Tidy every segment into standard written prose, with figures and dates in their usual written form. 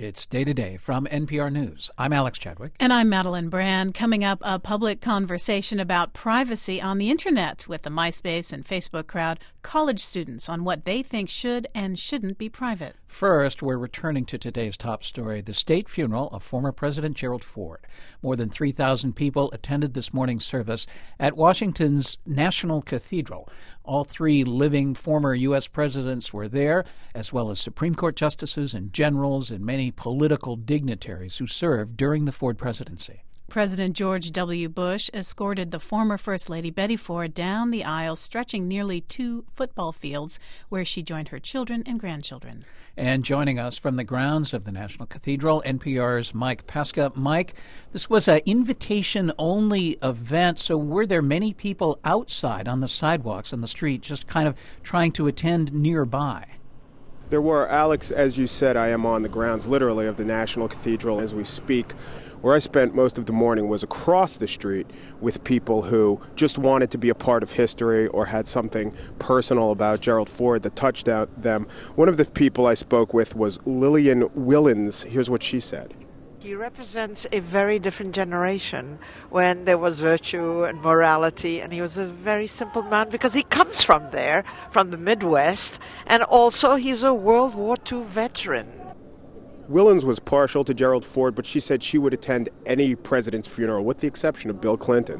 It's Day to Day from NPR News. I'm Alex Chadwick. And I'm Madeline Brand. Coming up, a public conversation about privacy on the Internet with the MySpace and Facebook crowd, college students on what they think should and shouldn't be private. First, we're returning to today's top story, the state funeral of former President Gerald Ford. More than 3,000 people attended this morning's service at Washington's National Cathedral. All three living former U.S. presidents were there, as well as Supreme Court justices and generals and many political dignitaries who served during the Ford presidency. President George W. Bush escorted the former First Lady Betty Ford down the aisle, stretching nearly 2 football fields, where she joined her children and grandchildren. And joining us from the grounds of the National Cathedral, NPR's Mike Pesca. Mike, this was an invitation-only event, so were there many people outside on the sidewalks on the street just kind of trying to attend nearby? There were, Alex, as you said, I am on the grounds, literally, of the National Cathedral as we speak. Where I spent most of the morning was across the street with people who just wanted to be a part of history or had something personal about Gerald Ford that touched them. One of the people I spoke with was Lillian Willens. Here's what she said. He represents a very different generation when there was virtue and morality, and he was a very simple man because he comes from there, from the Midwest, and also he's a World War II veteran. Willens was partial to Gerald Ford, but she said she would attend any president's funeral, with the exception of Bill Clinton.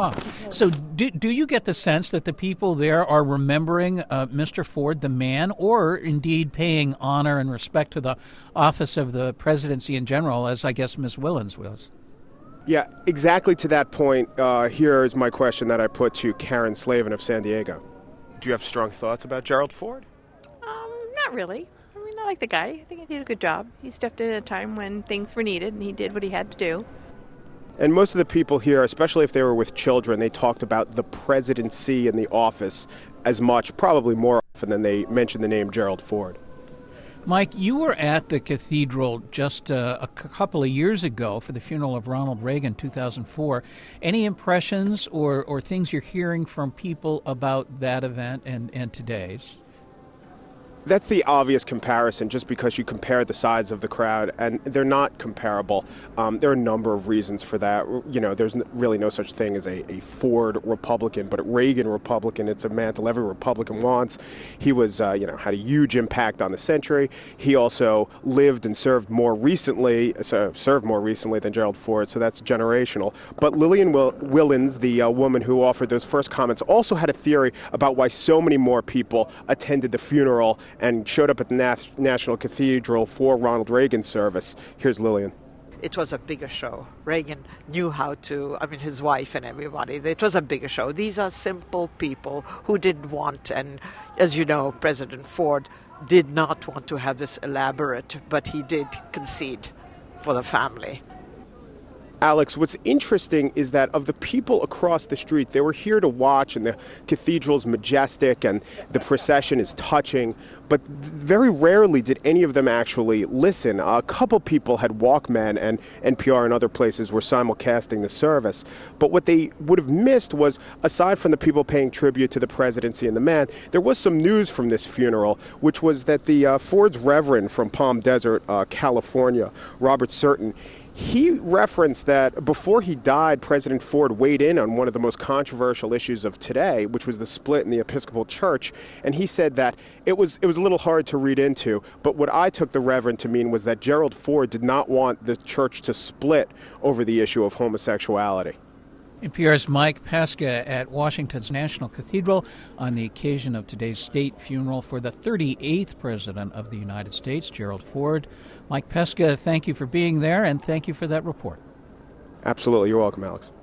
So do you get the sense that the people there are remembering Mr. Ford, the man, or indeed paying honor and respect to the office of the presidency in general, as I guess Ms. Willens was? Yeah, exactly to that point. Here is my question that I put to Karen Slavin of San Diego. Do you have strong thoughts about Gerald Ford? Not really. I like the guy. I think he did a good job. He stepped in at a time when things were needed, and he did what he had to do. And most of the people here, especially if they were with children, they talked about the presidency and the office as much, probably more often than they mentioned the name Gerald Ford. Mike, you were at the cathedral just a couple of years ago for the funeral of Ronald Reagan, 2004. Any impressions or things you're hearing from people about that event and today's? That's the obvious comparison, just because you compare the size of the crowd, and they're not comparable. There are a number of reasons for that. You know, there's really no such thing as a Ford Republican, but a Reagan Republican, it's a mantle every Republican wants. He was, had a huge impact on the century. He also lived and served more recently than Gerald Ford, so that's generational. But Lillian Willens, the woman who offered those first comments, also had a theory about why so many more people attended the funeral and showed up at the National Cathedral for Ronald Reagan's service. Here's Lillian. It was a bigger show. Reagan knew how to, his wife and everybody. It was a bigger show. These are simple people who didn't want, and as you know, President Ford did not want to have this elaborate, but he did concede for the family. Alex, what's interesting is that of the people across the street, they were here to watch, and the cathedral's majestic and the procession is touching, but very rarely did any of them actually listen. A couple people had Walkman, and NPR and other places were simulcasting the service. But what they would have missed was, aside from the people paying tribute to the presidency and the man, there was some news from this funeral, which was that the Ford's Reverend from Palm Desert, California, Robert Surton, he referenced that before he died, President Ford weighed in on one of the most controversial issues of today, which was the split in the Episcopal Church. And he said that it was a little hard to read into, but what I took the Reverend to mean was that Gerald Ford did not want the church to split over the issue of homosexuality. NPR's Mike Pesca at Washington's National Cathedral on the occasion of today's state funeral for the 38th President of the United States, Gerald Ford. Mike Pesca, thank you for being there, and thank you for that report. Absolutely. You're welcome, Alex.